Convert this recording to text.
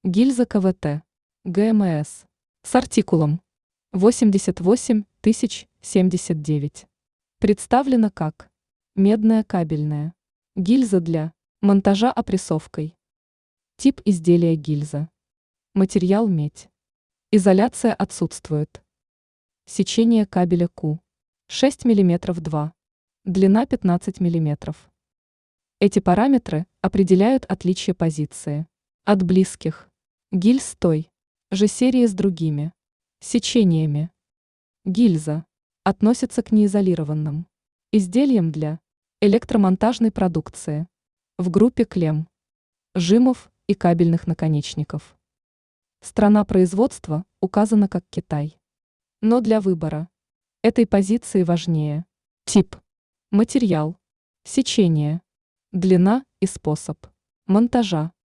Гильза КВТ. ГМС. С артикулом 88079. Представлена как медная кабельная гильза для монтажа опрессовкой. Тип изделия гильза. Материал медь. Изоляция отсутствует. Сечение кабеля Q 6 мм 2. Длина 15 мм. Эти параметры определяют отличие позиции от близких гильз той же серии с другими сечениями. Гильза относится к неизолированным изделиям для электромонтажной продукции в группе клемм, жимов и кабельных наконечников. Страна производства указана как Китай. Но для выбора этой позиции важнее тип, материал, сечение, длина и способ монтажа.